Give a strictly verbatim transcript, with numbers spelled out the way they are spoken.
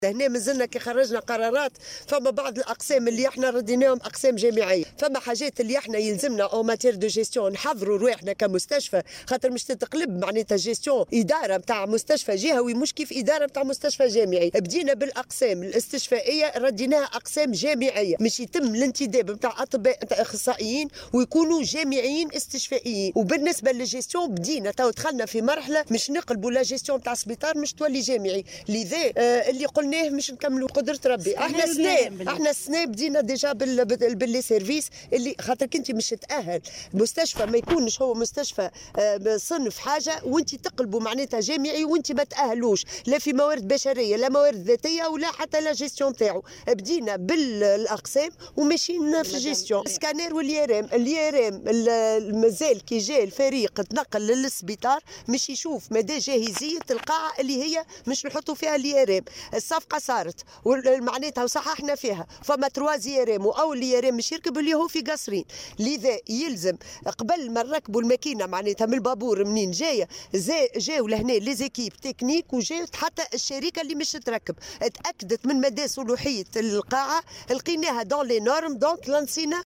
هنا مازلنا كي خرجنا قرارات، فما بعض الاقسام اللي احنا رديناهم اقسام جامعيه، فما حاجات اللي احنا يلزمنا او ماتير دو جيستيون نحضروا رواحنا كمستشفى، خاطر مش تتقلب معناتها جيستيون اداره نتاع مستشفى جهوي مش كيف اداره نتاع مستشفى جامعي. بدينا بالاقسام الاستشفائيه رديناها اقسام جامعيه، مش يتم الانتداب نتاع اطباء نتاع اخصائيين ويكونوا جامعيين استشفائيين. وبالنسبه للجيستيون بدينا تو دخلنا في مرحله مش نقلبوا لا جيستيون نتاع السبيطار مش تولي جامعي، لذا آه اللي قلنا مش نكملوا قدرة ربي. احنا السنة احنا السنة بدينا ديجا بال باللي سيرفيس اللي خاطر كنتي مش تأهل مستشفى ما يكونش هو مستشفى صنف حاجة وانت تقلبوا معناتها جامعي وانت ما تأهلوش لا في موارد بشرية لا موارد ذاتية ولا حتى لا جيستيون تاعو. بدينا بالاقسام وماشيين في جيستيون سكانير واليارام. اليارام مازال كي جاء الفريق تنقل للسبيطار مش يشوف مدى جاهزية القاعة اللي هي مش نحطوا فيها اليارام. الصفقة صارت ومعناتها وصححنا فيها، فما تروازيرام او اليارام مش يركب اللي هو في قصرين، لذا يلزم قبل ما نركبوا الماكينه معناتها من البابور منين جايه جاوا لهنا لي زيكيب تكنيك وجات حتى الشركه اللي مش تركب اتاكدت من مدى صلوحيه القاعه، لقيناها دون لي نورم دونك لانسينا